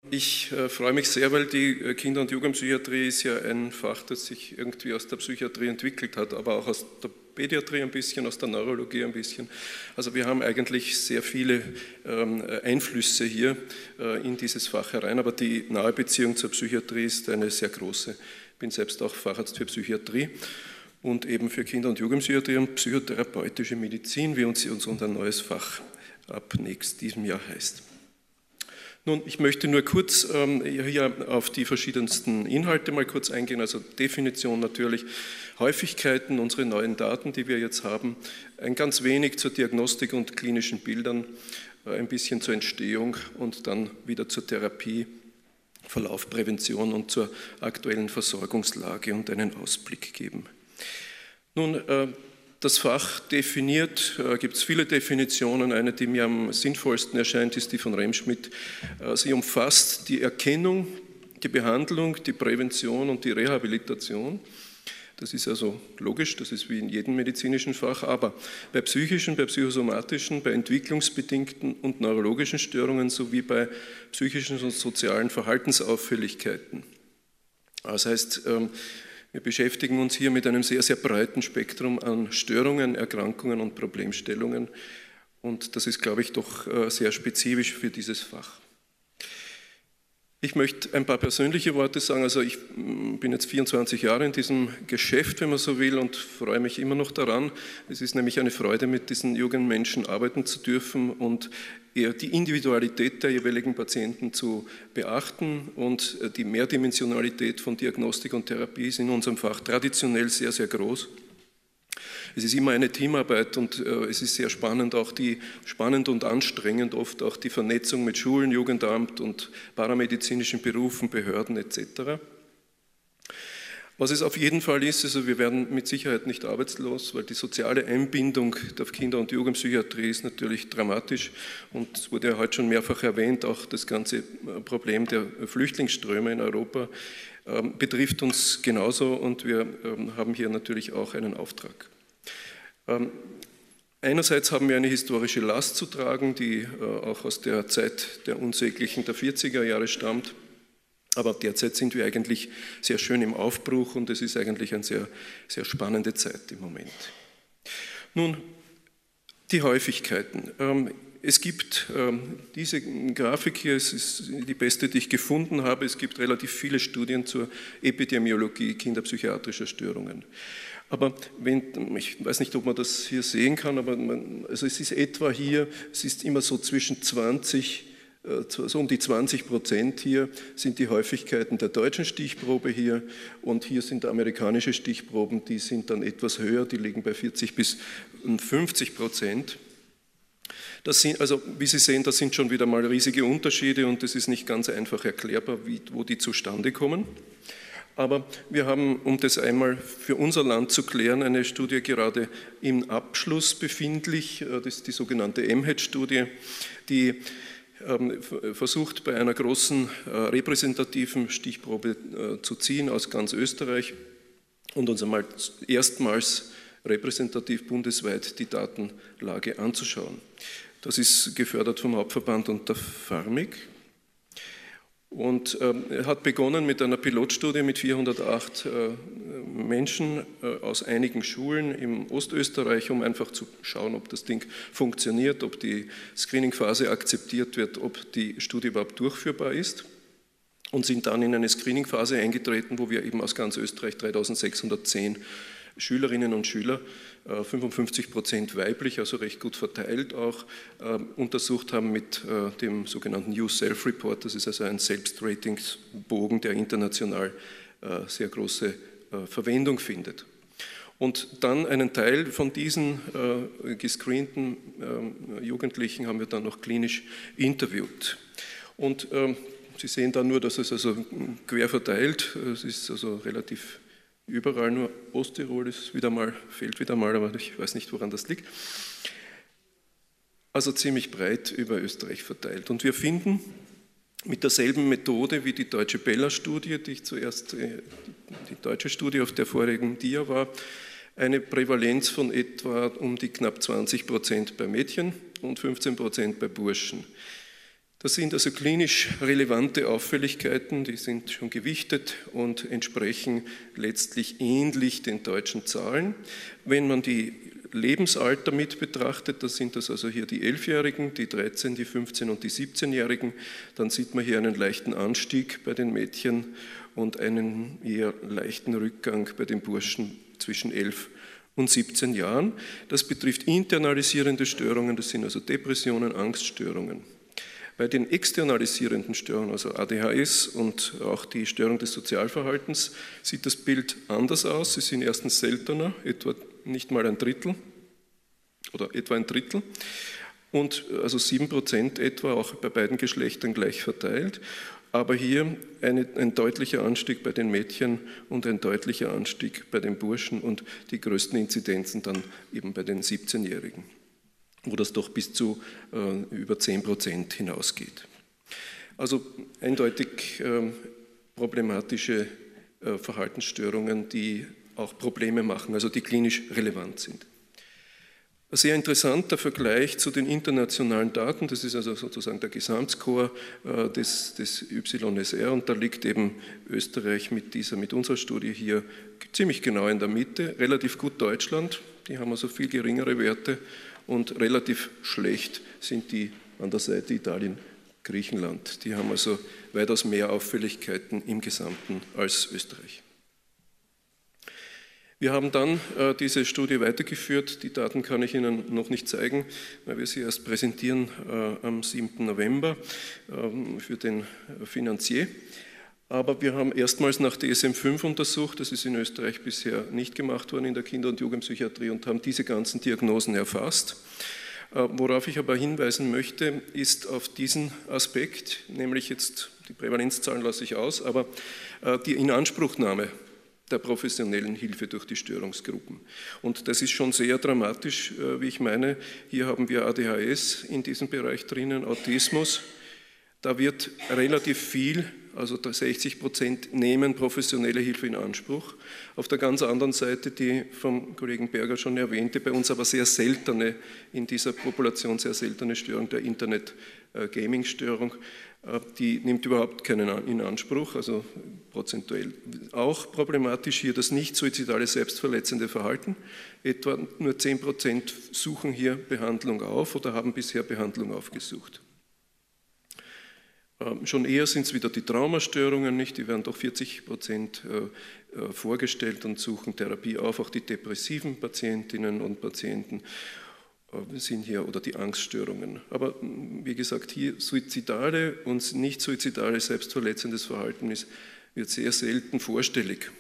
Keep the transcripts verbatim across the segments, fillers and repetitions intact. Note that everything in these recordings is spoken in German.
Ich äh, freue mich sehr, weil die äh, Kinder- und Jugendpsychiatrie ist ja ein Fach, das sich irgendwie aus der Psychiatrie entwickelt hat, aber auch aus der Pädiatrie ein bisschen, aus der Neurologie ein bisschen. Also wir haben eigentlich sehr viele ähm, Einflüsse hier äh, in dieses Fach herein, aber die nahe Beziehung zur Psychiatrie ist eine sehr große. Ich bin selbst auch Facharzt für Psychiatrie und eben für Kinder- und Jugendpsychiatrie und psychotherapeutische Medizin, wie uns, uns unser neues Fach ab nächstes diesem Jahr heißt. Nun, ich möchte nur kurz ähm, hier auf die verschiedensten Inhalte mal kurz eingehen, also Definition natürlich, Häufigkeiten, unsere neuen Daten, die wir jetzt haben, ein ganz wenig zur Diagnostik und klinischen Bildern, äh, ein bisschen zur Entstehung und dann wieder zur Therapie, Verlauf, Prävention und zur aktuellen Versorgungslage und einen Ausblick geben. Nun, äh, das Fach definiert, äh, gibt es viele Definitionen. Eine, die mir am sinnvollsten erscheint, ist die von Remschmidt. Äh, sie umfasst die Erkennung, die Behandlung, die Prävention und die Rehabilitation. Das ist also logisch, das ist wie in jedem medizinischen Fach, aber bei psychischen, bei psychosomatischen, bei entwicklungsbedingten und neurologischen Störungen sowie bei psychischen und sozialen Verhaltensauffälligkeiten. Das heißt, ähm, wir beschäftigen uns hier mit einem sehr, sehr breiten Spektrum an Störungen, Erkrankungen und Problemstellungen und das ist, glaube ich, doch sehr spezifisch für dieses Fach. Ich möchte ein paar persönliche Worte sagen, also ich bin jetzt vierundzwanzig Jahre in diesem Geschäft, wenn man so will, und freue mich immer noch daran. Es ist nämlich eine Freude, mit diesen jungen Menschen arbeiten zu dürfen und eher die Individualität der jeweiligen Patienten zu beachten und die Mehrdimensionalität von Diagnostik und Therapie ist in unserem Fach traditionell sehr, sehr groß. Es ist immer eine Teamarbeit und äh, es ist sehr spannend, auch die, spannend und anstrengend oft auch die Vernetzung mit Schulen, Jugendamt und paramedizinischen Berufen, Behörden et cetera. Was es auf jeden Fall ist, also wir werden mit Sicherheit nicht arbeitslos, weil die soziale Einbindung der Kinder- und Jugendpsychiatrie ist natürlich dramatisch und es wurde ja heute schon mehrfach erwähnt, auch das ganze Problem der Flüchtlingsströme in Europa äh, betrifft uns genauso und wir äh, haben hier natürlich auch einen Auftrag. Ähm, einerseits haben wir eine historische Last zu tragen, die äh, auch aus der Zeit der unsäglichen der vierziger Jahre stammt. Aber derzeit sind wir eigentlich sehr schön im Aufbruch und es ist eigentlich eine sehr, sehr spannende Zeit im Moment. Nun, die Häufigkeiten. Es gibt diese Grafik hier, es ist die beste, die ich gefunden habe. Es gibt relativ viele Studien zur Epidemiologie kinderpsychiatrischer Störungen. Aber wenn, ich weiß nicht, ob man das hier sehen kann, aber man, also es ist etwa hier, es ist immer so zwischen zwanzig, so um die zwanzig Prozent hier sind die Häufigkeiten der deutschen Stichprobe hier und hier sind amerikanische Stichproben, die sind dann etwas höher, die liegen bei vierzig bis fünfzig Prozent. Das sind, also wie Sie sehen, das sind schon wieder mal riesige Unterschiede und es ist nicht ganz einfach erklärbar, wie, wo die zustande kommen. Aber wir haben, um das einmal für unser Land zu klären, eine Studie gerade im Abschluss befindlich, das ist die sogenannte M H E D-Studie, die versucht bei einer großen repräsentativen Stichprobe zu ziehen aus ganz Österreich und uns einmal erstmals repräsentativ bundesweit die Datenlage anzuschauen. Das ist gefördert vom Hauptverband und der Pharmik und er hat begonnen mit einer Pilotstudie mit vierhundertacht Menschen aus einigen Schulen im Ostösterreich, um einfach zu schauen, ob das Ding funktioniert, ob die Screening-Phase akzeptiert wird, ob die Studie überhaupt durchführbar ist und sind dann in eine Screening-Phase eingetreten, wo wir eben aus ganz Österreich dreitausendsechshundertzehn Schülerinnen und Schüler, fünfundfünfzig Prozent weiblich, also recht gut verteilt auch, untersucht haben mit dem sogenannten U-Self-Report. Das ist also ein Selbstratingsbogen, der international sehr große Verwendung findet. Und dann einen Teil von diesen gescreenten Jugendlichen haben wir dann noch klinisch interviewt. Und Sie sehen da nur, dass es also quer verteilt, es ist also relativ überall, nur Osttirol ist wieder mal, fehlt wieder mal, aber ich weiß nicht, woran das liegt. Also ziemlich breit über Österreich verteilt. Und wir finden mit derselben Methode wie die deutsche Bella-Studie, die ich zuerst, die deutsche Studie auf der vorigen Dia war, eine Prävalenz von etwa um die knapp zwanzig Prozent bei Mädchen und fünfzehn Prozent bei Burschen. Das sind also klinisch relevante Auffälligkeiten, die sind schon gewichtet und entsprechen letztlich ähnlich den deutschen Zahlen. Wenn man die Lebensalter mit betrachtet, das sind das also hier die elfjährigen, die dreizehn, die fünfzehn und die siebzehnjährigen, dann sieht man hier einen leichten Anstieg bei den Mädchen und einen eher leichten Rückgang bei den Burschen zwischen elf und siebzehn Jahren. Das betrifft internalisierende Störungen, das sind also Depressionen, Angststörungen. Bei den externalisierenden Störungen, also A D H S und auch die Störung des Sozialverhaltens, sieht das Bild anders aus. Sie sind erstens seltener, etwa nicht mal ein Drittel oder etwa ein Drittel und also sieben Prozent etwa, auch bei beiden Geschlechtern gleich verteilt. Aber hier eine, ein deutlicher Anstieg bei den Mädchen und ein deutlicher Anstieg bei den Burschen und die größten Inzidenzen dann eben bei den siebzehnjährigen, wo das doch bis zu äh, über zehn Prozent hinausgeht. Also eindeutig äh, problematische äh, Verhaltensstörungen, die auch Probleme machen, also die klinisch relevant sind. Ein sehr interessanter Vergleich zu den internationalen Daten, das ist also sozusagen der Gesamtscore äh, des, des Y S R und da liegt eben Österreich mit, dieser, mit unserer Studie hier ziemlich genau in der Mitte, relativ gut Deutschland, die haben also viel geringere Werte und relativ schlecht sind die an der Seite Italien, Griechenland. Die haben also weitaus mehr Auffälligkeiten im Gesamten als Österreich. Wir haben dann äh, diese Studie weitergeführt. Die Daten kann ich Ihnen noch nicht zeigen, weil wir sie erst präsentieren äh, am siebten November äh, für den Finanzier. Aber wir haben erstmals nach D S M fünf untersucht, das ist in Österreich bisher nicht gemacht worden in der Kinder- und Jugendpsychiatrie und haben diese ganzen Diagnosen erfasst. Worauf ich aber hinweisen möchte, ist auf diesen Aspekt, nämlich jetzt die Prävalenzzahlen lasse ich aus, aber die Inanspruchnahme der professionellen Hilfe durch die Störungsgruppen. Und das ist schon sehr dramatisch, wie ich meine. Hier haben wir A D H S in diesem Bereich drinnen, Autismus. Da wird relativ viel, also sechzig Prozent nehmen professionelle Hilfe in Anspruch. Auf der ganz anderen Seite die vom Kollegen Berger schon erwähnte, bei uns aber sehr seltene, in dieser Population sehr seltene Störung der Internet-Gaming-Störung, die nimmt überhaupt keinen in Anspruch, also prozentuell. Auch problematisch hier das nicht suizidale selbstverletzende Verhalten. Etwa nur zehn Prozent suchen hier Behandlung auf oder haben bisher Behandlung aufgesucht. Schon eher sind es wieder die Traumastörungen, nicht? Die werden doch vierzig Prozent vorgestellt und suchen Therapie auf. Auch die depressiven Patientinnen und Patienten sind hier oder die Angststörungen. Aber wie gesagt, hier suizidale und nicht suizidale selbstverletzendes Verhalten ist, wird sehr selten vorstellig.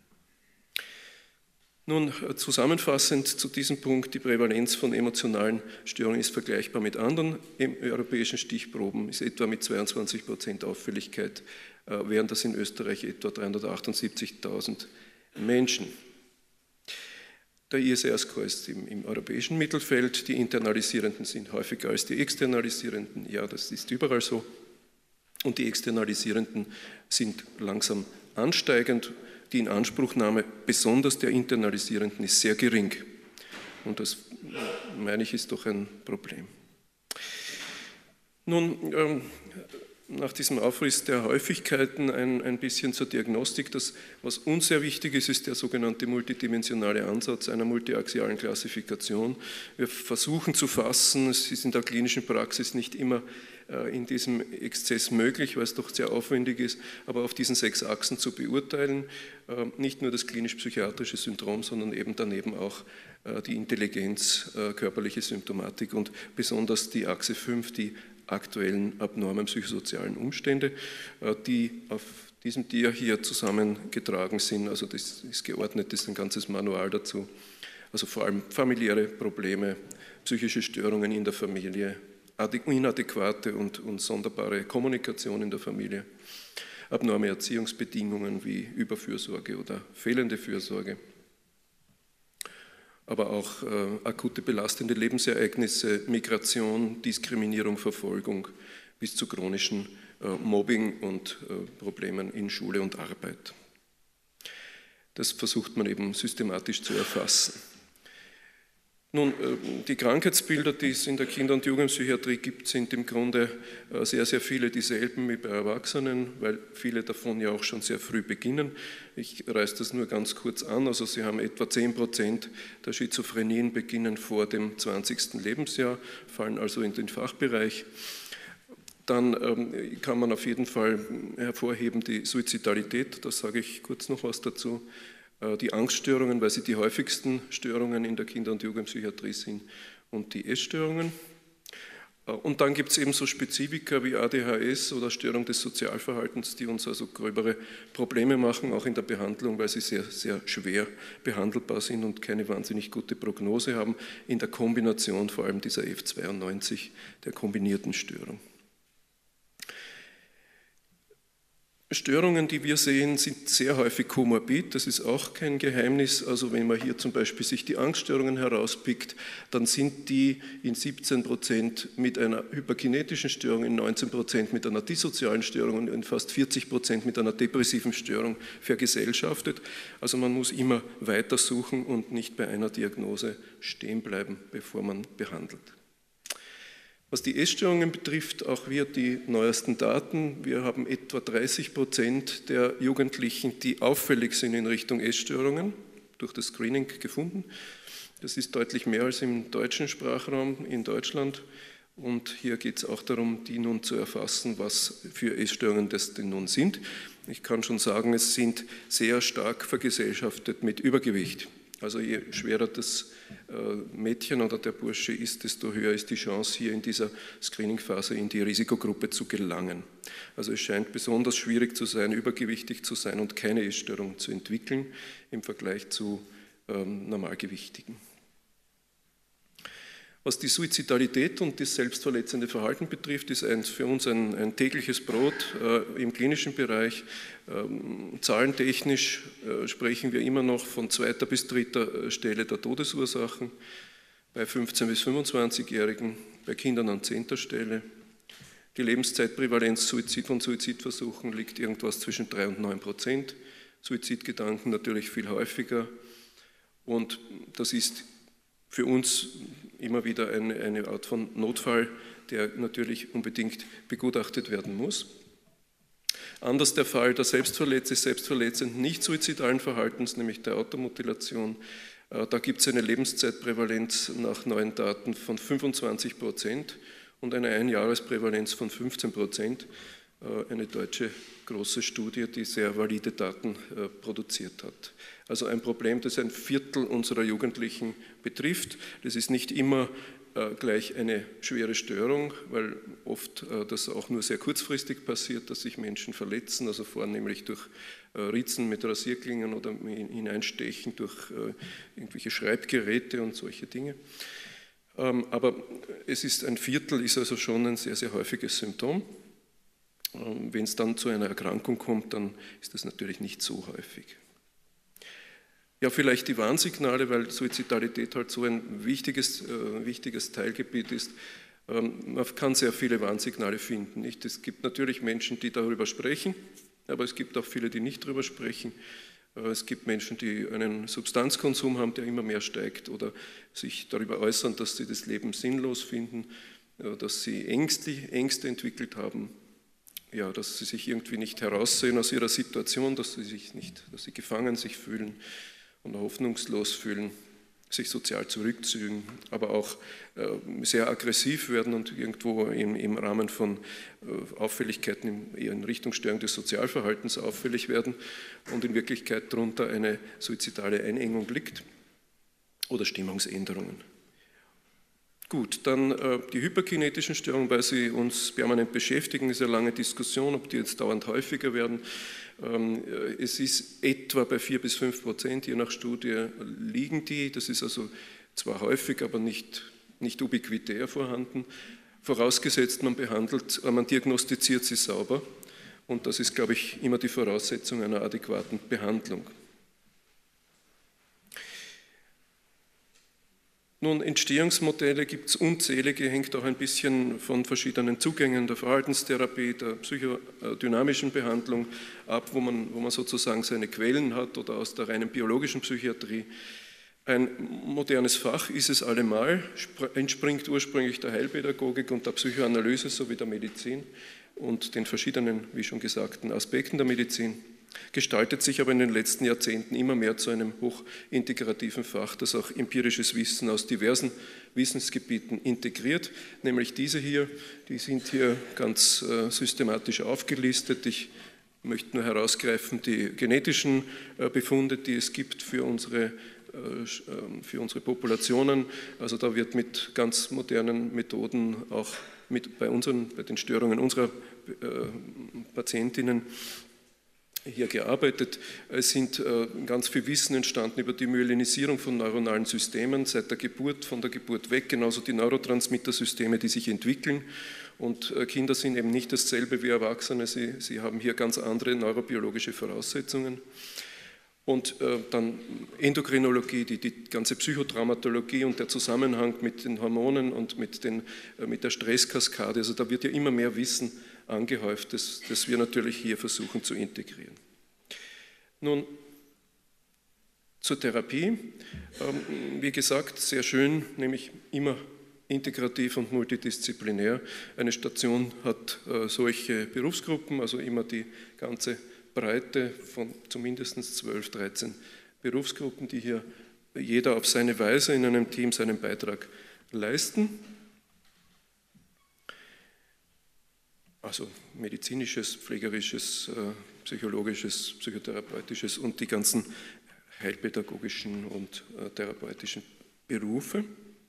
Nun, zusammenfassend zu diesem Punkt, die Prävalenz von emotionalen Störungen ist vergleichbar mit anderen europäischen Stichproben, ist etwa mit zweiundzwanzig Prozent Auffälligkeit, während das in Österreich etwa dreihundertachtundsiebzigtausend Menschen. Der I S R-Score ist im, im europäischen Mittelfeld, die Internalisierenden sind häufiger als die Externalisierenden, ja, das ist überall so, und die Externalisierenden sind langsam ansteigend. Die Inanspruchnahme, besonders der Internalisierenden, ist sehr gering. Und das, meine ich, ist doch ein Problem. Nun, ähm, nach diesem Aufriss der Häufigkeiten ein, ein bisschen zur Diagnostik. Das, was uns sehr wichtig ist, ist der sogenannte multidimensionale Ansatz einer multiaxialen Klassifikation. Wir versuchen zu fassen, es ist in der klinischen Praxis nicht immer äh, in diesem Exzess möglich, weil es doch sehr aufwendig ist, aber auf diesen sechs Achsen zu beurteilen, äh, nicht nur das klinisch-psychiatrische Syndrom, sondern eben daneben auch äh, die Intelligenz, äh, körperliche Symptomatik und besonders die Achse fünf, die aktuellen abnormen psychosozialen Umstände, die auf diesem Dia hier zusammengetragen sind. Also das ist geordnet, das ist ein ganzes Manual dazu. Also vor allem familiäre Probleme, psychische Störungen in der Familie, inadäquate und, und sonderbare Kommunikation in der Familie, abnorme Erziehungsbedingungen wie Überfürsorge oder fehlende Fürsorge, aber auch äh, akute belastende Lebensereignisse, Migration, Diskriminierung, Verfolgung bis zu chronischen äh, Mobbing und äh, Problemen in Schule und Arbeit. Das versucht man eben systematisch zu erfassen. Nun, die Krankheitsbilder, die es in der Kinder- und Jugendpsychiatrie gibt, sind im Grunde sehr, sehr viele dieselben wie bei Erwachsenen, weil viele davon ja auch schon sehr früh beginnen. Ich reiße das nur ganz kurz an. Also Sie haben etwa zehn Prozent der Schizophrenien beginnen vor dem zwanzigsten Lebensjahr, fallen also in den Fachbereich. Dann ähm, kann man auf jeden Fall hervorheben die Suizidalität, da sage ich kurz noch was dazu. Die Angststörungen, weil sie die häufigsten Störungen in der Kinder- und Jugendpsychiatrie sind, und die Essstörungen. Und dann gibt es eben so Spezifika wie A D H S oder Störung des Sozialverhaltens, die uns also gröbere Probleme machen, auch in der Behandlung, weil sie sehr, sehr schwer behandelbar sind und keine wahnsinnig gute Prognose haben, in der Kombination vor allem dieser F zweiundneunzig, der kombinierten Störung. Störungen, die wir sehen, sind sehr häufig komorbid, das ist auch kein Geheimnis. Also wenn man hier zum Beispiel sich die Angststörungen herauspickt, dann sind die in siebzehn Prozent mit einer hyperkinetischen Störung, in neunzehn Prozent mit einer dissozialen Störung und in fast vierzig Prozent mit einer depressiven Störung vergesellschaftet. Also man muss immer weiter suchen und nicht bei einer Diagnose stehen bleiben, bevor man behandelt. Was die Essstörungen betrifft, auch wir die neuesten Daten. Wir haben etwa dreißig Prozent der Jugendlichen, die auffällig sind in Richtung Essstörungen, durch das Screening gefunden. Das ist deutlich mehr als im deutschen Sprachraum in Deutschland. Und hier geht es auch darum, die nun zu erfassen, was für Essstörungen das denn nun sind. Ich kann schon sagen, es sind sehr stark vergesellschaftet mit Übergewicht. Also je schwerer das Mädchen oder der Bursche ist, desto höher ist die Chance, hier in dieser Screening-Phase in die Risikogruppe zu gelangen. Also es scheint besonders schwierig zu sein, übergewichtig zu sein und keine Essstörung zu entwickeln im Vergleich zu ähm, Normalgewichtigen. Was die Suizidalität und das selbstverletzende Verhalten betrifft, ist ein, für uns ein, ein tägliches Brot äh, im klinischen Bereich. Ähm, zahlentechnisch äh, sprechen wir immer noch von zweiter bis dritter Stelle der Todesursachen, bei fünfzehn- bis fünfundzwanzigjährigen, bei Kindern an zehnter Stelle. Die Lebenszeitprävalenz Suizid von Suizidversuchen liegt irgendwas zwischen drei und neun Prozent. Suizidgedanken natürlich viel häufiger. Und das ist für uns immer wieder eine, eine Art von Notfall, der natürlich unbedingt begutachtet werden muss. Anders der Fall der Selbstverletze, selbstverletzenden, nicht suizidalen Verhaltens, nämlich der Automutilation. Da gibt es eine Lebenszeitprävalenz nach neuen Daten von fünfundzwanzig Prozent und eine Einjahresprävalenz von fünfzehn Prozent. Eine deutsche große Studie, die sehr valide Daten produziert hat. Also ein Problem, das ein Viertel unserer Jugendlichen betrifft. Das ist nicht immer gleich eine schwere Störung, weil oft das auch nur sehr kurzfristig passiert, dass sich Menschen verletzen, also vornehmlich durch Ritzen mit Rasierklingen oder Hineinstechen durch irgendwelche Schreibgeräte und solche Dinge. Aber es ist ein Viertel, ist also schon ein sehr, sehr häufiges Symptom. Wenn es dann zu einer Erkrankung kommt, dann ist das natürlich nicht so häufig. Ja, vielleicht die Warnsignale, weil Suizidalität halt so ein wichtiges, äh, wichtiges Teilgebiet ist. Ähm, man kann sehr viele Warnsignale finden. Nicht? Es gibt natürlich Menschen, die darüber sprechen, aber es gibt auch viele, die nicht darüber sprechen. Äh, es gibt Menschen, die einen Substanzkonsum haben, der immer mehr steigt oder sich darüber äußern, dass sie das Leben sinnlos finden, äh, dass sie ängstlich, Ängste entwickelt haben. Ja, dass sie sich irgendwie nicht heraussehen aus ihrer Situation, dass sie sich nicht, dass sie gefangen sich fühlen und hoffnungslos fühlen, sich sozial zurückziehen, aber auch äh, sehr aggressiv werden und irgendwo im, im Rahmen von äh, Auffälligkeiten eher in Richtung Störung des Sozialverhaltens auffällig werden und in Wirklichkeit darunter eine suizidale Einengung liegt oder Stimmungsänderungen. Gut, dann äh, die hyperkinetischen Störungen, weil sie uns permanent beschäftigen, ist eine lange Diskussion, ob die jetzt dauernd häufiger werden. Ähm, es ist etwa bei vier bis fünf Prozent, je nach Studie liegen die. Das ist also zwar häufig, aber nicht, nicht ubiquitär vorhanden. Vorausgesetzt, man behandelt, äh, man diagnostiziert sie sauber. Und das ist, glaube ich, immer die Voraussetzung einer adäquaten Behandlung. Nun, Entstehungsmodelle gibt es unzählige, hängt auch ein bisschen von verschiedenen Zugängen der Verhaltenstherapie, der psychodynamischen Behandlung ab, wo man, wo man sozusagen seine Quellen hat oder aus der reinen biologischen Psychiatrie. Ein modernes Fach ist es allemal, entspringt ursprünglich der Heilpädagogik und der Psychoanalyse sowie der Medizin und den verschiedenen, wie schon gesagten, Aspekten der Medizin, gestaltet sich aber in den letzten Jahrzehnten immer mehr zu einem hochintegrativen Fach, das auch empirisches Wissen aus diversen Wissensgebieten integriert, nämlich diese hier, die sind hier ganz äh, systematisch aufgelistet. Ich möchte nur herausgreifen die genetischen äh, Befunde, die es gibt für unsere für unsere Populationen. Also da wird mit ganz modernen Methoden auch mit bei, unseren, bei den Störungen unserer äh, Patientinnen hier gearbeitet. Es sind äh, ganz viel Wissen entstanden über die Myelinisierung von neuronalen Systemen seit der Geburt, von der Geburt weg, genauso die Neurotransmittersysteme, die sich entwickeln. Und äh, Kinder sind eben nicht dasselbe wie Erwachsene, sie, sie haben hier ganz andere neurobiologische Voraussetzungen. Und äh, dann Endokrinologie, die, die ganze Psychotraumatologie und der Zusammenhang mit den Hormonen und mit, den, äh, mit der Stresskaskade. Also da wird ja immer mehr Wissen angehäuft, das, das wir natürlich hier versuchen zu integrieren. Nun zur Therapie. Ähm, wie gesagt, sehr schön, nämlich immer integrativ und multidisziplinär. Eine Station hat äh, solche Berufsgruppen, also immer die ganze Breite von zumindest zwölf, dreizehn Berufsgruppen, die hier jeder auf seine Weise in einem Team seinen Beitrag leisten. Also medizinisches, pflegerisches, psychologisches, psychotherapeutisches und die ganzen heilpädagogischen und therapeutischen Berufe.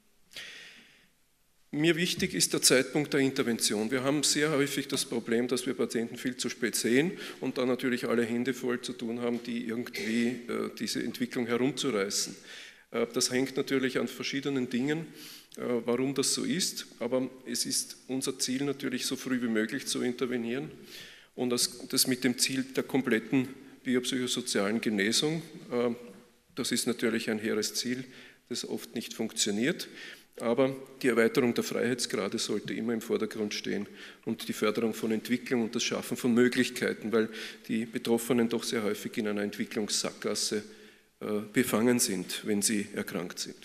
Mir wichtig ist der Zeitpunkt der Intervention. Wir haben sehr häufig das Problem, dass wir Patienten viel zu spät sehen und dann natürlich alle Hände voll zu tun haben, die irgendwie äh, diese Entwicklung herumzureißen. Äh, das hängt natürlich an verschiedenen Dingen, äh, warum das so ist, aber es ist unser Ziel natürlich so früh wie möglich zu intervenieren und das, das mit dem Ziel der kompletten biopsychosozialen Genesung. Äh, das ist natürlich ein hehres Ziel, das oft nicht funktioniert. Aber die Erweiterung der Freiheitsgrade sollte immer im Vordergrund stehen und die Förderung von Entwicklung und das Schaffen von Möglichkeiten, weil die Betroffenen doch sehr häufig in einer Entwicklungssackgasse befangen sind, wenn sie erkrankt sind.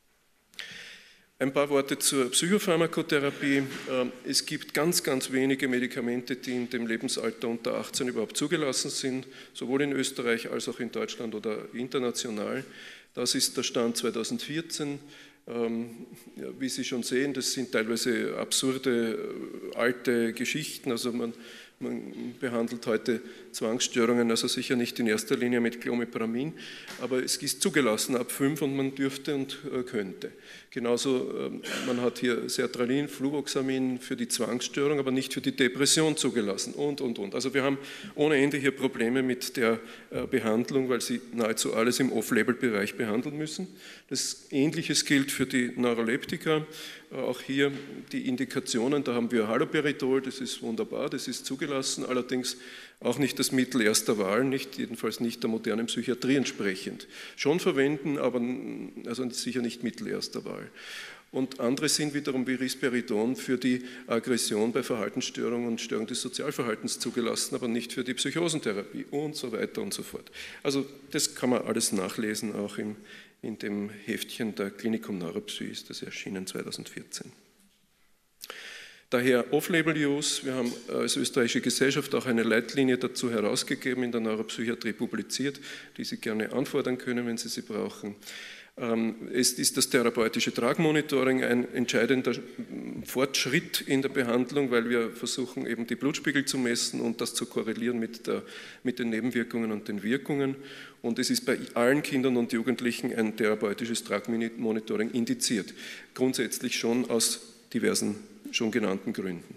Ein paar Worte zur Psychopharmakotherapie. Es gibt ganz, ganz wenige Medikamente, die in dem Lebensalter unter achtzehn überhaupt zugelassen sind, sowohl in Österreich als auch in Deutschland oder international. Das ist der Stand zweitausendvierzehn. Ähm, ja, wie Sie schon sehen, das sind teilweise absurde, äh, alte Geschichten. Also man, man behandelt heute Zwangsstörungen, also sicher nicht in erster Linie mit Clomipramin, aber es ist zugelassen ab fünf und man dürfte und äh, könnte. Genauso, äh, man hat hier Sertralin, Fluvoxamin für die Zwangsstörung, aber nicht für die Depression zugelassen und, und, und. Also wir haben ohne Ende hier Probleme mit der äh, Behandlung, weil sie nahezu alles im Off-Label-Bereich behandeln müssen. Das Ähnliches gilt für die Neuroleptika. Auch hier die Indikationen, da haben wir Haloperidol, das ist wunderbar, das ist zugelassen, allerdings auch nicht das Mittel erster Wahl, nicht, jedenfalls nicht der modernen Psychiatrie entsprechend. Schon verwenden, aber also sicher nicht Mittel erster Wahl. Und andere sind wiederum wie Risperidon für die Aggression bei Verhaltensstörungen und Störung des Sozialverhaltens zugelassen, aber nicht für die Psychosentherapie und so weiter und so fort. Also das kann man alles nachlesen, auch im in dem Heftchen der Klinikum Neuropsy ist das erschienen zweitausendvierzehn. Daher Off-Label-Use. Wir haben als österreichische Gesellschaft auch eine Leitlinie dazu herausgegeben, in der Neuropsychiatrie publiziert, die Sie gerne anfordern können, wenn Sie sie brauchen. Es ist das therapeutische Tragmonitoring ein entscheidender Fortschritt in der Behandlung, weil wir versuchen, eben die Blutspiegel zu messen und das zu korrelieren mit, der, mit den Nebenwirkungen und den Wirkungen. Und es ist bei allen Kindern und Jugendlichen ein therapeutisches Tragmonitoring indiziert. Grundsätzlich schon aus diversen schon genannten Gründen.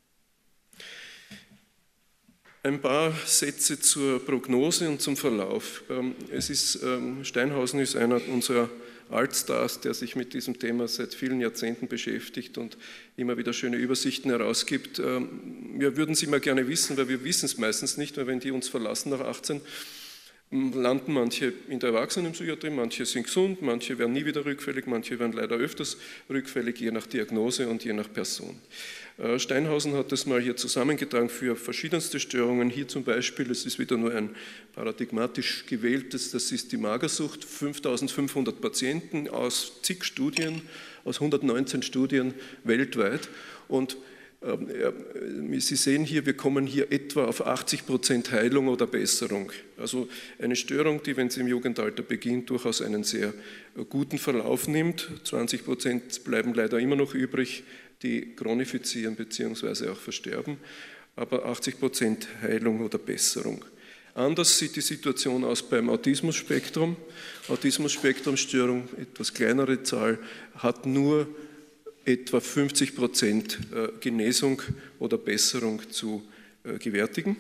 Ein paar Sätze zur Prognose und zum Verlauf. Es ist, Steinhausen ist einer unserer Altstars, der sich mit diesem Thema seit vielen Jahrzehnten beschäftigt und immer wieder schöne Übersichten herausgibt. Wir würden es immer gerne wissen, weil wir wissen es meistens nicht, weil wenn die uns verlassen nach achtzehn, landen manche in der Erwachsenenpsychiatrie, manche sind gesund, manche werden nie wieder rückfällig, manche werden leider öfters rückfällig, je nach Diagnose und je nach Person. Steinhausen hat das mal hier zusammengetragen für verschiedenste Störungen. Hier zum Beispiel, das ist wieder nur ein paradigmatisch gewähltes, das ist die Magersucht, fünftausendfünfhundert Patienten aus zig Studien, aus hundertneunzehn Studien weltweit. Und äh, Sie sehen hier, wir kommen hier etwa auf achtzig Prozent Heilung oder Besserung. Also eine Störung, die, wenn sie im Jugendalter beginnt, durchaus einen sehr guten Verlauf nimmt. zwanzig Prozent bleiben leider immer noch übrig, die chronifizieren bzw. auch versterben, aber achtzig Prozent Heilung oder Besserung. Anders sieht die Situation aus beim Autismus-Spektrum. Autismus-Spektrum-Störung, etwas kleinere Zahl, hat nur etwa fünfzig Prozent Genesung oder Besserung zu gewärtigen.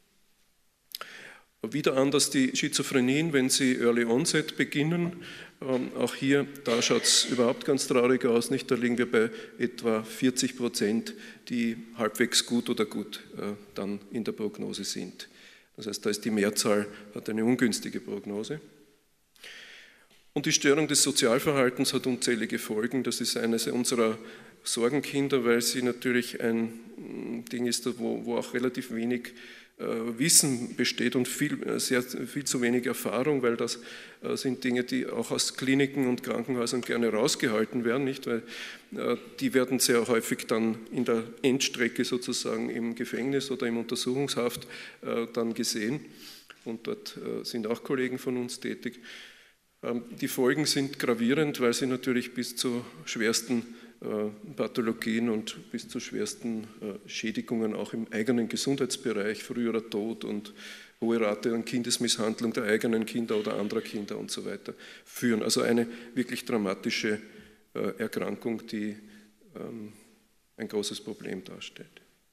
Wieder anders die Schizophrenien, wenn sie Early Onset beginnen. Auch hier, da schaut es überhaupt ganz traurig aus, nicht? Da liegen wir bei etwa vierzig Prozent, die halbwegs gut oder gut äh, dann in der Prognose sind. Das heißt, da ist die Mehrzahl, hat eine ungünstige Prognose. Und die Störung des Sozialverhaltens hat unzählige Folgen. Das ist eines unserer Sorgenkinder, weil sie natürlich ein Ding ist, wo, wo auch relativ wenig Wissen besteht und viel, sehr, viel zu wenig Erfahrung, weil das sind Dinge, die auch aus Kliniken und Krankenhäusern gerne rausgehalten werden, nicht? Weil die werden sehr häufig dann in der Endstrecke sozusagen im Gefängnis oder im Untersuchungshaft dann gesehen und dort sind auch Kollegen von uns tätig. Die Folgen sind gravierend, weil sie natürlich bis zu schwersten Pathologien und bis zu schwersten Schädigungen auch im eigenen Gesundheitsbereich, früherer Tod und hohe Rate an Kindesmisshandlung der eigenen Kinder oder anderer Kinder und so weiter führen. Also eine wirklich dramatische Erkrankung, die ein großes Problem darstellt.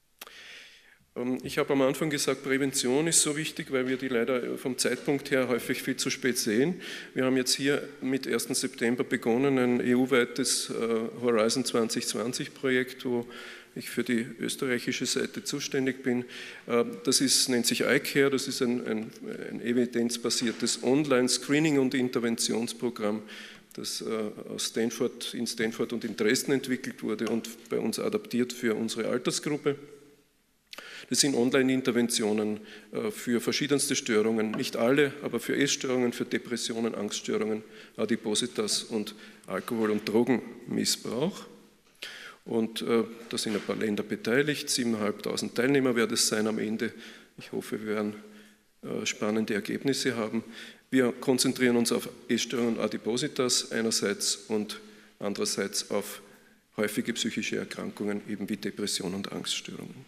Ich habe am Anfang gesagt, Prävention ist so wichtig, weil wir die leider vom Zeitpunkt her häufig viel zu spät sehen. Wir haben jetzt hier mit ersten September begonnen, ein E U-weites Horizon zwanzig zwanzig Projekt, wo ich für die österreichische Seite zuständig bin. Das ist, nennt sich iCare, das ist ein, ein, ein evidenzbasiertes Online-Screening- und Interventionsprogramm, das aus Stanford, in Stanford und in Dresden entwickelt wurde und bei uns adaptiert für unsere Altersgruppe. Das sind Online-Interventionen für verschiedenste Störungen, nicht alle, aber für Essstörungen, für Depressionen, Angststörungen, Adipositas und Alkohol- und Drogenmissbrauch. Und äh, da sind ein paar Länder beteiligt, siebentausendfünfhundert Teilnehmer werden es sein am Ende. Ich hoffe, wir werden äh, spannende Ergebnisse haben. Wir konzentrieren uns auf Essstörungen und Adipositas einerseits und andererseits auf häufige psychische Erkrankungen, eben wie Depression und Angststörungen.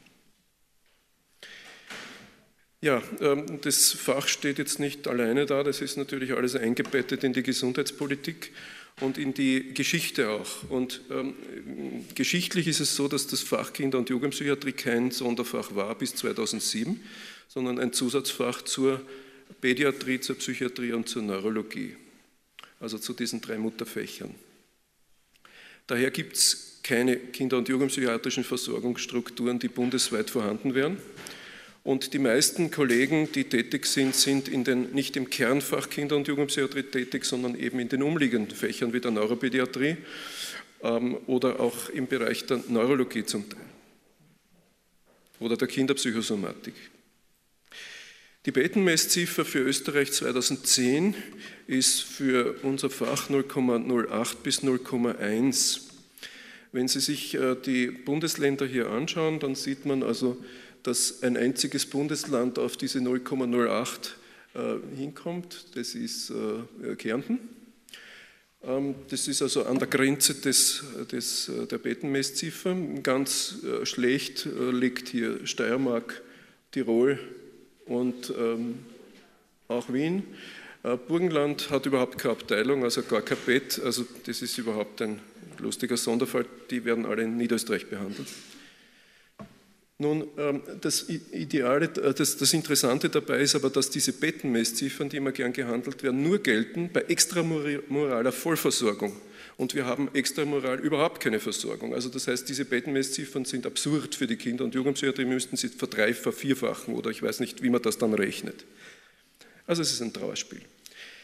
Ja, das Fach steht jetzt nicht alleine da, das ist natürlich alles eingebettet in die Gesundheitspolitik und in die Geschichte auch. Und ähm, geschichtlich ist es so, dass das Fach Kinder- und Jugendpsychiatrie kein Sonderfach war bis zweitausendsieben, sondern ein Zusatzfach zur Pädiatrie, zur Psychiatrie und zur Neurologie, also zu diesen drei Mutterfächern. Daher gibt es keine kinder- und jugendpsychiatrischen Versorgungsstrukturen, die bundesweit vorhanden wären. Und die meisten Kollegen, die tätig sind, sind in den, nicht im Kernfach Kinder- und Jugendpsychiatrie tätig, sondern eben in den umliegenden Fächern wie der Neuropädiatrie ähm, oder auch im Bereich der Neurologie zum Teil oder der Kinderpsychosomatik. Die Bettenmessziffer für Österreich zweitausendzehn ist für unser Fach null Komma null acht bis null Komma eins. Wenn Sie sich äh, die Bundesländer hier anschauen, dann sieht man also, dass ein einziges Bundesland auf diese null Komma null acht äh, hinkommt, das ist äh, Kärnten. Ähm, das ist also an der Grenze des, des, der Bettenmessziffer. Ganz äh, schlecht äh, liegt hier Steiermark, Tirol und ähm, auch Wien. Äh, Burgenland hat überhaupt keine Abteilung, also gar kein Bett, also das ist überhaupt ein lustiger Sonderfall, die werden alle in Niederösterreich behandelt. Nun, das Ideale, das, das Interessante dabei ist aber, dass diese Bettenmessziffern, die immer gern gehandelt werden, nur gelten bei extramoraler Vollversorgung. Und wir haben extramoral überhaupt keine Versorgung. Also das heißt, diese Bettenmessziffern sind absurd für die Kinder- und Jugendpsychiatrie, wir müssten sie verdreifachen, vervierfachen oder ich weiß nicht, wie man das dann rechnet. Also es ist ein Trauerspiel.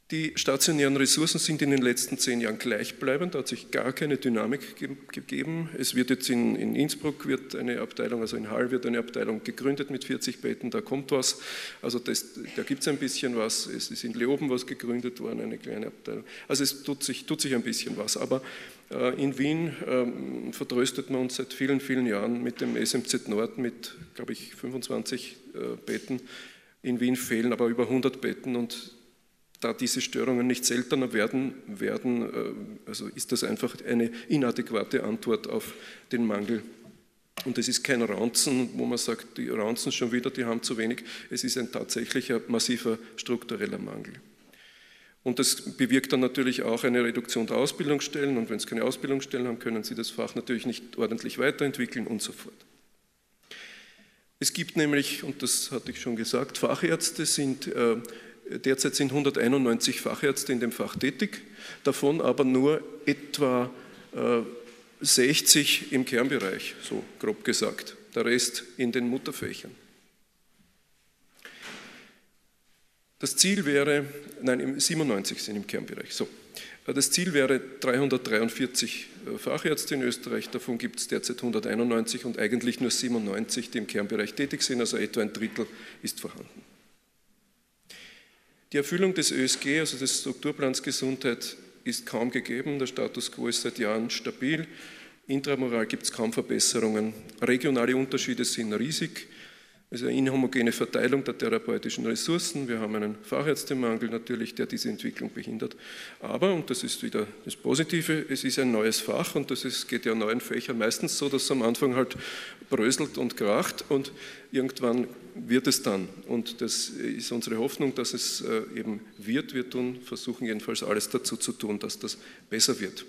Die stationären Ressourcen sind in den letzten zehn Jahren gleichbleibend, da hat sich gar keine Dynamik ge gegeben. Es wird jetzt in, in Innsbruck wird eine Abteilung, also in Hall wird eine Abteilung gegründet mit vierzig Betten, da kommt was, also das, da gibt es ein bisschen was. Es ist in Leoben was gegründet worden, eine kleine Abteilung. Also es tut sich, tut sich ein bisschen was, aber äh, in Wien äh, vertröstet man uns seit vielen, vielen Jahren mit dem S M Z Nord mit, glaube ich, fünfundzwanzig äh, Betten. In Wien fehlen aber über hundert Betten und da diese Störungen nicht seltener werden, werden, also ist das einfach eine inadäquate Antwort auf den Mangel. Und es ist kein Raunzen, wo man sagt, die raunzen schon wieder, die haben zu wenig. Es ist ein tatsächlicher massiver struktureller Mangel. Und das bewirkt dann natürlich auch eine Reduktion der Ausbildungsstellen. Und wenn es keine Ausbildungsstellen haben, können sie das Fach natürlich nicht ordentlich weiterentwickeln und so fort. Es gibt nämlich, und das hatte ich schon gesagt, Fachärzte sind... Äh, Derzeit sind hunderteinundneunzig Fachärzte in dem Fach tätig, davon aber nur etwa äh, sechzig im Kernbereich, so grob gesagt, der Rest in den Mutterfächern. Das Ziel wäre, nein, siebenundneunzig sind im Kernbereich, so. Das Ziel wäre dreihundertdreiundvierzig Fachärzte in Österreich, davon gibt es derzeit hunderteinundneunzig und eigentlich nur siebenundneunzig, die im Kernbereich tätig sind, also etwa ein Drittel ist vorhanden. Die Erfüllung des Ö S G, also des Strukturplans Gesundheit, ist kaum gegeben. Der Status quo ist seit Jahren stabil. Intramural gibt es kaum Verbesserungen. Regionale Unterschiede sind riesig. Also eine inhomogene Verteilung der therapeutischen Ressourcen. Wir haben einen Fachärztemangel natürlich, der diese Entwicklung behindert. Aber, und das ist wieder das Positive, es ist ein neues Fach und das ist, geht ja in neuen Fächern meistens so, dass es am Anfang halt bröselt und kracht und irgendwann wird es dann. Und das ist unsere Hoffnung, dass es eben wird. Wir tun, versuchen jedenfalls alles dazu zu tun, dass das besser wird.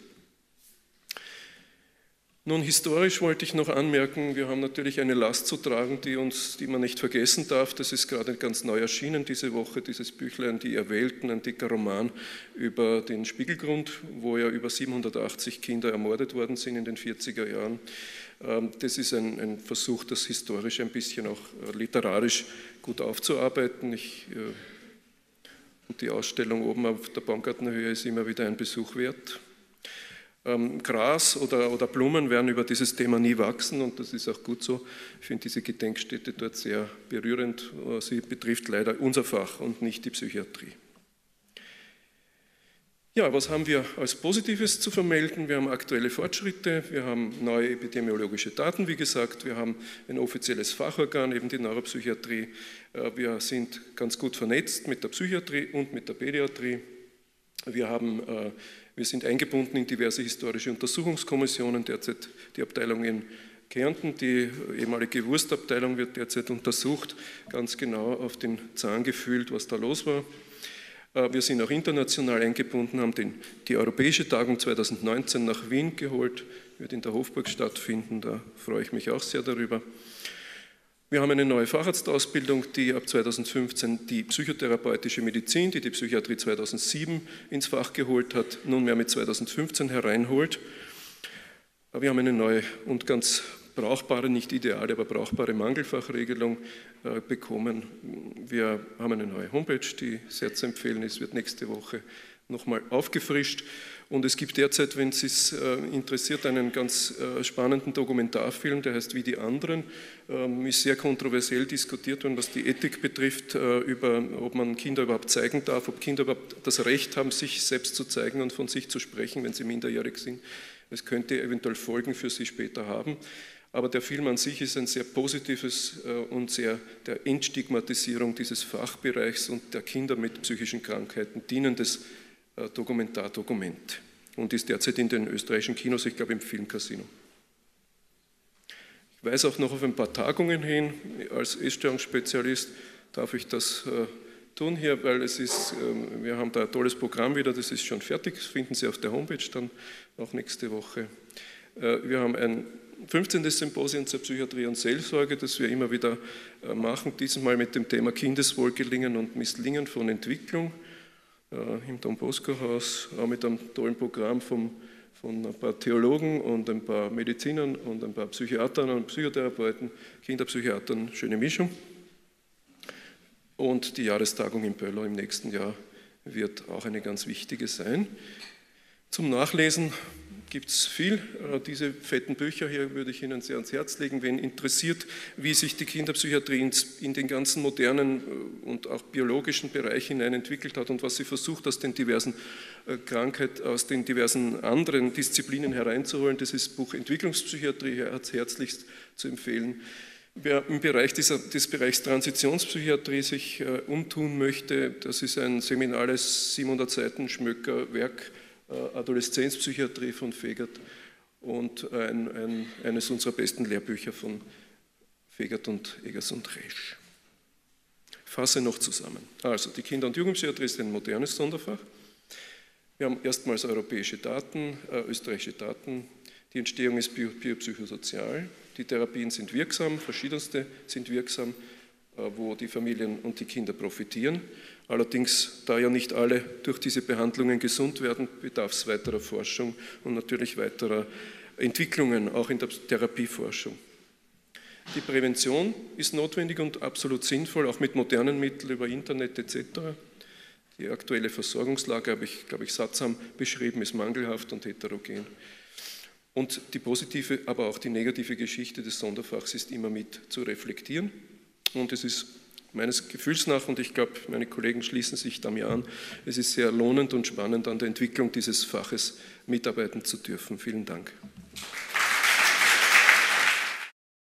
Nun, historisch wollte ich noch anmerken, wir haben natürlich eine Last zu tragen, die, uns, die man nicht vergessen darf. Das ist gerade ganz neu erschienen diese Woche, dieses Büchlein, Die Erwählten, ein dicker Roman über den Spiegelgrund, wo ja über siebenhundertachtzig Kinder ermordet worden sind in den vierziger Jahren. Das ist ein, ein Versuch, das historisch ein bisschen auch literarisch gut aufzuarbeiten. Ich, und die Ausstellung oben auf der Baumgartenhöhe ist immer wieder ein Besuch wert. Ähm, Gras oder, oder Blumen werden über dieses Thema nie wachsen und das ist auch gut so. Ich finde diese Gedenkstätte dort sehr berührend. Sie betrifft leider unser Fach und nicht die Psychiatrie. Ja, was haben wir als Positives zu vermelden? Wir haben aktuelle Fortschritte, wir haben neue epidemiologische Daten, wie gesagt, wir haben ein offizielles Fachorgan, eben die Neuropsychiatrie. Wir sind ganz gut vernetzt mit der Psychiatrie und mit der Pädiatrie. Wir haben... Wir sind eingebunden in diverse historische Untersuchungskommissionen, derzeit die Abteilung in Kärnten, die ehemalige Wurstabteilung wird derzeit untersucht, ganz genau auf den Zahn gefühlt, was da los war. Wir sind auch international eingebunden, haben den, die Europäische Tagung zweitausendneunzehn nach Wien geholt, wird in der Hofburg stattfinden, da freue ich mich auch sehr darüber. Wir haben eine neue Facharztausbildung, die ab zweitausendfünfzehn die psychotherapeutische Medizin, die die Psychiatrie zweitausendsieben ins Fach geholt hat, nunmehr mit zweitausendfünfzehn hereinholt. Wir haben eine neue und ganz brauchbare, nicht ideale, aber brauchbare Mangelfachregelung äh, bekommen. Wir haben eine neue Homepage, die sehr zu empfehlen ist, wird nächste Woche nochmal aufgefrischt. Und es gibt derzeit, wenn es es äh, interessiert, einen ganz äh, spannenden Dokumentarfilm, der heißt Wie die anderen, ähm, ist sehr kontroversiell diskutiert worden, was die Ethik betrifft, äh, über, ob man Kinder überhaupt zeigen darf, ob Kinder überhaupt das Recht haben, sich selbst zu zeigen und von sich zu sprechen, wenn sie minderjährig sind. Es könnte eventuell Folgen für sie später haben. Aber der Film an sich ist ein sehr positives äh, und sehr der Entstigmatisierung dieses Fachbereichs und der Kinder mit psychischen Krankheiten dienendes Dokumentardokument und ist derzeit in den österreichischen Kinos, ich glaube im Filmcasino. Ich weise auch noch auf ein paar Tagungen hin. Als Essstörungsspezialist darf ich das äh, tun hier, weil es ist, äh, wir haben da ein tolles Programm wieder, das ist schon fertig, das finden Sie auf der Homepage dann auch nächste Woche. Äh, wir haben ein fünfzehntes Symposium zur Psychiatrie und Seelsorge, das wir immer wieder äh, machen, dieses Mal mit dem Thema Kindeswohlgelingen und Misslingen von Entwicklung. Im Don Bosco Haus, auch mit einem tollen Programm vom, von ein paar Theologen und ein paar Medizinern und ein paar Psychiatern und Psychotherapeuten, Kinderpsychiatern, schöne Mischung. Und die Jahrestagung in Böller im nächsten Jahr wird auch eine ganz wichtige sein. Zum Nachlesen gibt es viel. Diese fetten Bücher hier würde ich Ihnen sehr ans Herz legen. Wen interessiert, wie sich die Kinderpsychiatrie in den ganzen modernen und auch biologischen Bereich hinein entwickelt hat und was sie versucht, aus den diversen Krankheiten, aus den diversen anderen Disziplinen hereinzuholen. Das ist das Buch Entwicklungspsychiatrie, herzlichst zu empfehlen. Wer im Bereich dieser, des Bereichs Transitionspsychiatrie sich äh, umtun möchte, das ist ein seminales siebenhundert Seiten Schmöcker-Werk, Adoleszenzpsychiatrie von Fegert und ein, ein, eines unserer besten Lehrbücher von Fegert und Eggers und Resch. Ich fasse noch zusammen. Also, die Kinder- und Jugendpsychiatrie ist ein modernes Sonderfach. Wir haben erstmals europäische Daten, äh, österreichische Daten. Die Entstehung ist bio, biopsychosozial. Die Therapien sind wirksam, verschiedenste sind wirksam, äh, wo die Familien und die Kinder profitieren. Allerdings, da ja nicht alle durch diese Behandlungen gesund werden, bedarf es weiterer Forschung und natürlich weiterer Entwicklungen, auch in der Therapieforschung. Die Prävention ist notwendig und absolut sinnvoll, auch mit modernen Mitteln über Internet et cetera. Die aktuelle Versorgungslage, habe ich, glaube ich, sattsam beschrieben, ist mangelhaft und heterogen. Und die positive, aber auch die negative Geschichte des Sonderfachs ist immer mit zu reflektieren. Und es ist meines Gefühls nach, und ich glaube, meine Kollegen schließen sich da mir an, es ist sehr lohnend und spannend, an der Entwicklung dieses Faches mitarbeiten zu dürfen. Vielen Dank.